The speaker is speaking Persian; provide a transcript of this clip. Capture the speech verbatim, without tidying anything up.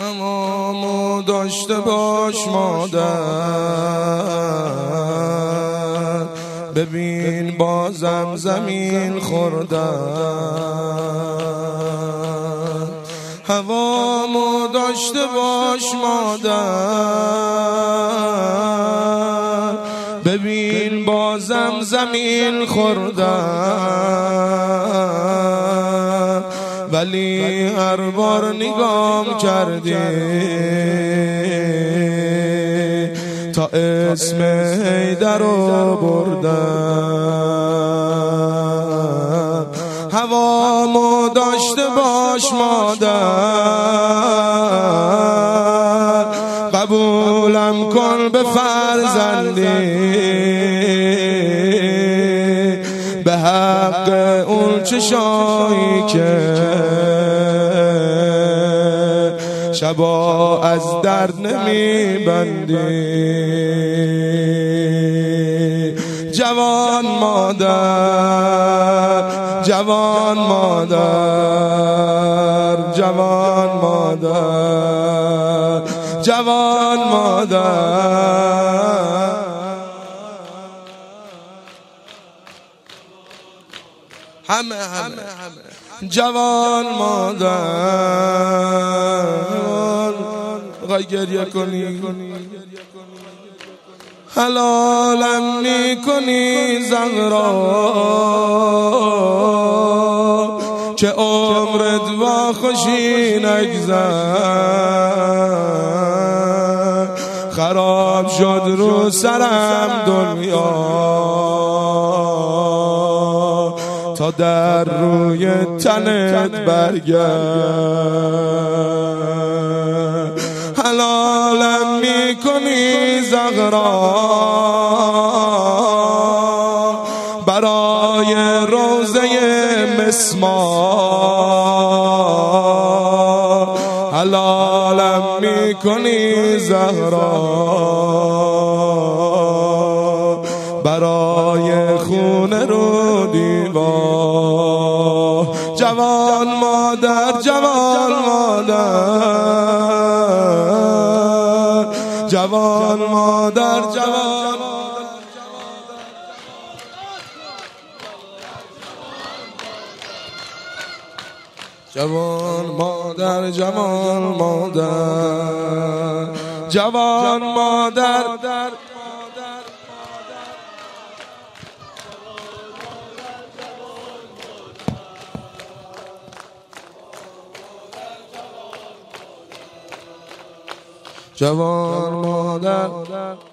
همامو داشته باش مادر، ببین بازم زمین خوردن. هوامو داشته باش مادر، ببین بازم زمین خوردن. ولی هر بار نگام کردی تا اسم حیدر رو بردن. هوامو داشته باش مادر، قبولم کن به فرزندی، به حق اون چشایی که شبا از درد نمیبندی. جوان مادر، جوان مادر، جوان مادر، جوان مادر. همه همه جوان مادر، غی گریه کنی حلالم میکنی زهرا، که عمرت با خوشی نگذر. خراب شد رو سرم دنیا، تا در روی تنت برگرد. حلالم میکنی زهرا، برای روزه مسمار. حلالم میکنی زهرا، برای خونه رو دیوار. جوان مادر، جوان مادر، جوان مادر، جوان جوان مادر، جوان مادر، جوان مادر. جوان مادر